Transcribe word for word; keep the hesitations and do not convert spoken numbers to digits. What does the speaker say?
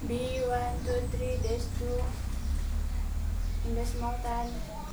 B one two three dash two in the small tan.